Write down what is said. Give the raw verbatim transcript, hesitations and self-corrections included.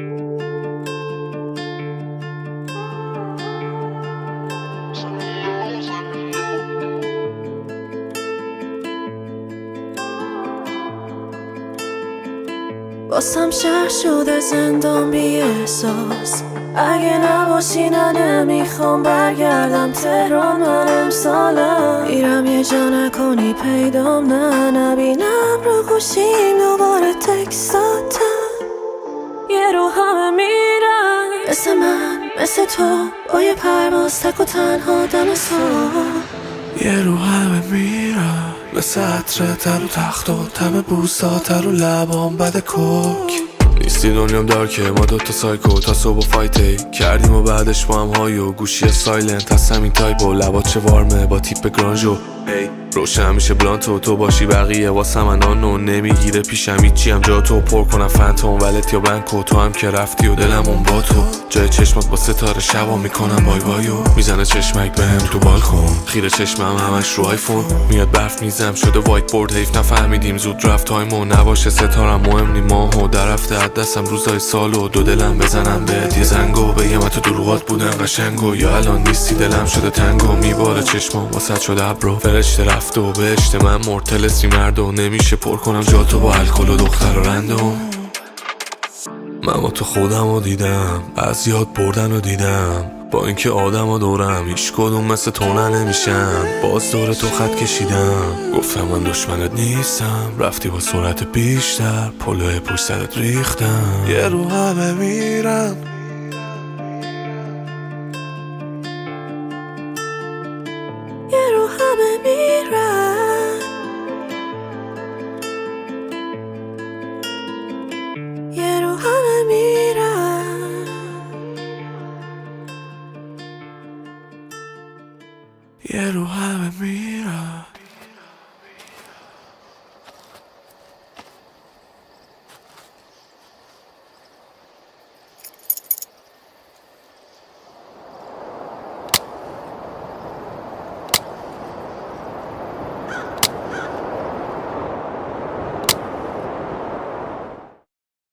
باسم شهر شده زندان بی احساس. اگه نباشی نه نمیخوام برگردم تهران. من امسالم میرم یه جا نکنی پیدام، نه نبینم رو گوشیم دوباره تکستاتم. یه رو همه میرن مثل من مثل تو، با یه پرواز تک و تنها دم صبح. یه رو همه میرن مثل عطره تر و تخت و تم بوساتر و لبام بد کوک. نیستی دنیام دار که ما دوتا سایکو تا صبح و فایتی کردیم و بعدش با هم های و گوشی سایلنت از همین تایپ و لبات چه وارمه با تیپ گرانجو. هی روشن میشه بلانتو تو باشی بقیه واسه من آنو نمیگیره پیشم هیچی هم جا تو پر کنم فانتوم ولت یا بنکو. تو هم که رفتی و دلم اون با تو جای چشمات با ستاره شبا میکنم بای بایو. میزنه چشمک بهم تو بالکن خیره چشمم همش رو آیفون میاد برف میزم شده وایت بورد. حیف نفهمیدیم زود رفت تایمو نباشه ستارم مهم نی ماهو در رفته از دستم روزای سالو. دو دلم بزنم بهت یه زنگو بگم تو دروغات بودن قشنگو یا الان نیستی دلم شده تنگو. میباره چشمام واسط شده ابرو فرشته رفته و بهشت من مرتلسی مردو نمیشه پر کنم جاتو با الکل و دختر و رندوم. من با تو خودم رو دیدم از یاد بردن رو دیدم با اینکه آدم ها دورم هیچ کدوم مثل تو نمیشن. باز دور تو خط کشیدم گفتم من دشمنت نیستم رفتی با سرعت بیشتر پلوی پشت سرت ریختم. یه رو همه میرم یه رو همه میرن